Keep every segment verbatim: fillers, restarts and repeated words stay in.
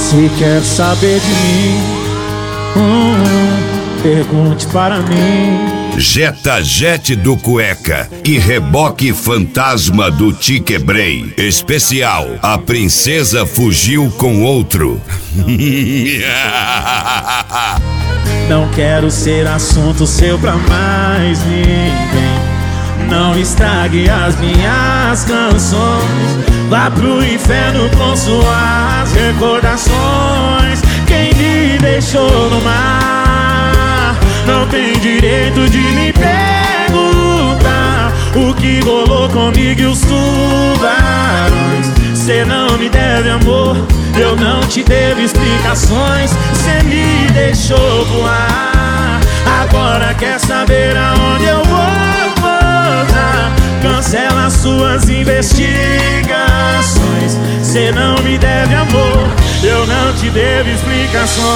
Se quer saber de mim, hum, pergunte para mim. Jetta Jet do Cueca e reboque fantasma do Te Quebrei. Especial, a princesa fugiu com outro. Não quero ser assunto seu pra mais ninguém. Não estrague as minhas canções. Vá pro inferno com suas recordações. Quem me deixou no mar não tem direito de me perguntar o que rolou comigo e os tubarões. Cê não me deve amor, eu não te devo explicações. Cê me deixou voar, agora quer saber aonde eu vou pousar. Cancela suas investigações. Cê não me deve amor, eu não te devo explicações.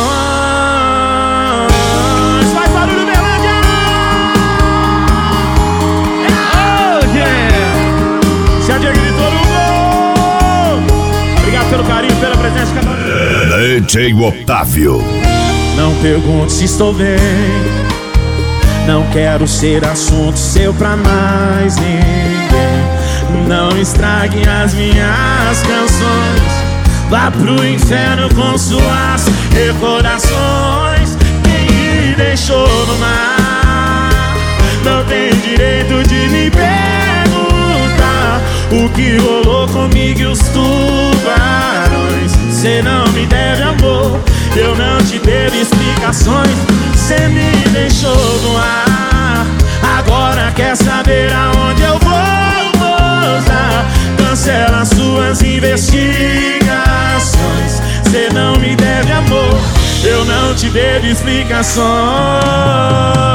Faz barulho, Berlândia! Oh, yeah! Se a Diego gritou no gol! Obrigado pelo carinho, pela presença de cada um. D J Otávio. Não pergunte se estou bem. Não quero ser assunto seu pra mais ninguém. Não estrague as minhas canções. Vá pro inferno com suas recordações. Quem me deixou no mar não tem direito de me perguntar o que rolou comigo e os tubarões. Cê não me deve amor, eu não te devo explicações. Cê me deixou no ar, agora quer saber aonde eu vou pousar. Cancela suas investigações. Cê não me deve amor, eu não te devo explicações.